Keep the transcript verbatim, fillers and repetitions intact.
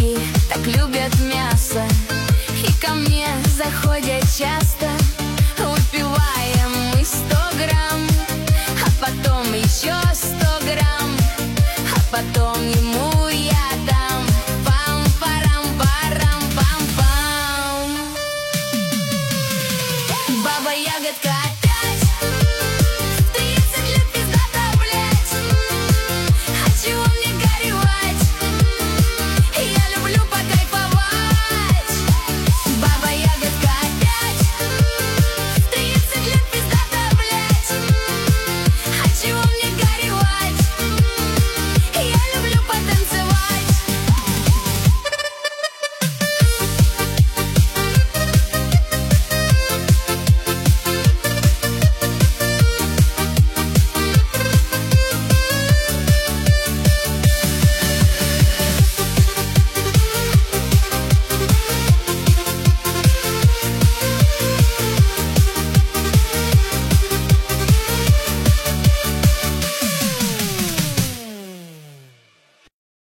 Девочки так любят мясо и ко мне заходят часто. Выпиваем мы сто грамм, а потом еще сто грамм, а потом ему